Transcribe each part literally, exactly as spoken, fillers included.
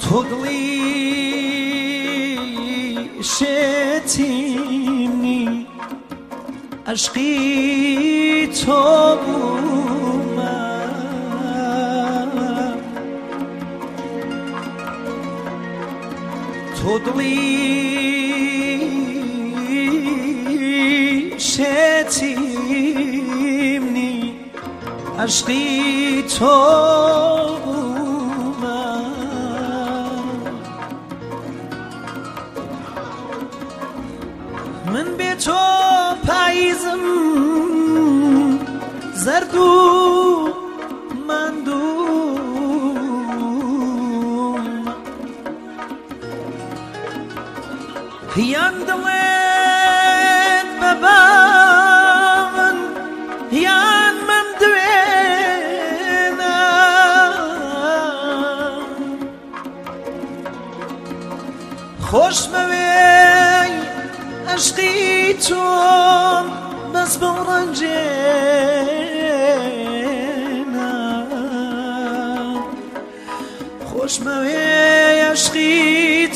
تۆ دڵی شێتینی عشقی تۆ بوومە تۆ دڵی شێتینی عشقی تۆ بوومە من بێ تۆ پاییزم زەرد و ماندووم یان دڵێت بە باون یان من دوێنە خۆشمەوێی عشقی تۆم بەس بڕەنجێنە خۆشمەوێی عشقی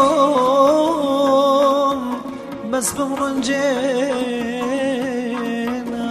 تۆم بەس بڕەنجێنە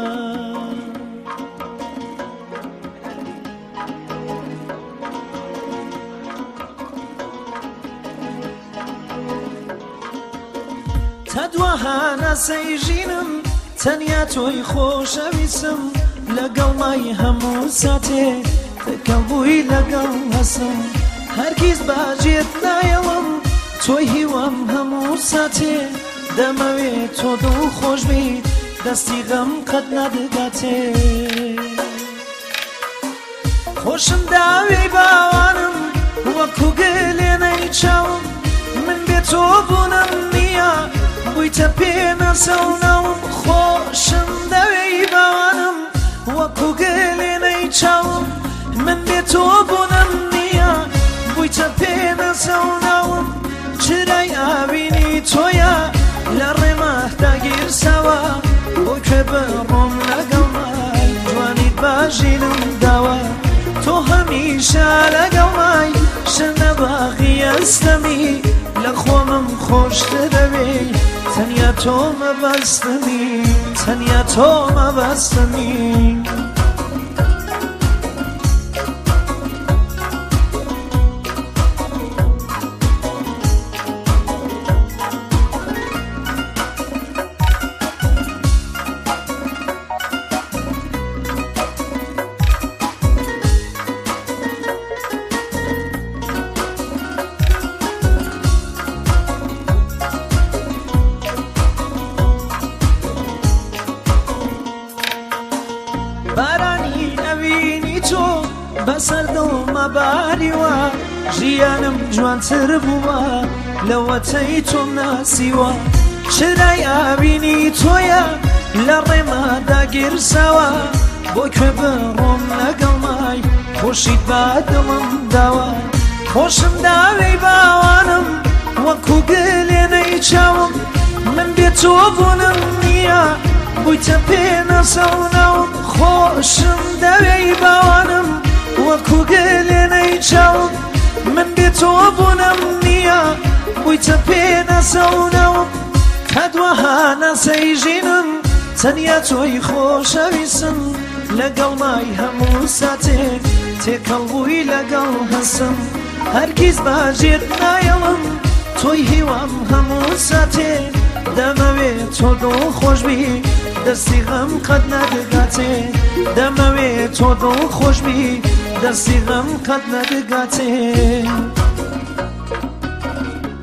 تا دووەهانە سەیژینم تەنیا تۆی خۆشەویستم لەگەڵ مای هەموو ساتێ تەکەڵ بووی لەگەڵ هەسم هەرگیز باجێت نایەوەم تۆی هیوام هەموو ساتێ دەمەوێت تۆ دڵ خۆش بیت دەستی غەم قەت نەدەگاتێ خۆشم داوێی باوانم وەکو گلێنەی چاوم من بێ تۆ بوونم نییە بوویتە پێنەسەونەوم خۆشم دەوێی باوانم وەکو گلێنەی چاوم من بێ تۆ بوونم نییە بوویتە پێنەسەونەوم چرای ئاوینی تۆیە لە ڕێمەدا گیرسەوە بۆ کوێ بڕۆم لەگەڵمای جوانیت باژینم داوە تۆ هەمیشە لەگەڵمای شنە باغی ئەستەمی لە خۆمم خۆشتر دەوێ تەنیا تۆ مەبەستەمی تەنیا تۆ مەبەستەمی بارانی ئەوینی تۆ بەسەر دڵمە باریوە ژیانم جوانتر بووە لەوەتەی تۆم ناسیوە چرای ئاوینی تۆیە لە ڕێمەدا گیرساوە بۆ کوێ بڕۆم لەگەڵمای خۆشیت با دڵم داوە خۆشم داوێی باوانم وەکو گلێنەی چاوم من بێ تۆ بوونم نییە بوویتە پێنەسەونەوم خۆشم دەوێی باوانم وەکو گلێنەی چاوم من بێ تۆ بوونم نییە بوویتە پێنەسەونەوم تا دووەهانە سەیژینم تەنیا تۆی خۆشەویستم لەگەڵ مای هەموو ساتێک تێکەڵ بووی لەگەڵ هەسم هەرگیز باژێت نایەڵم تۆی هیوام هەموو ساتێک دەمەوێت تۆ دڵ خۆش بی دەستی غەم قەت نەدەگاتێ دەمەوێت تۆ دڵ خۆش بی دەستی غەم قەت نەدەگاتێ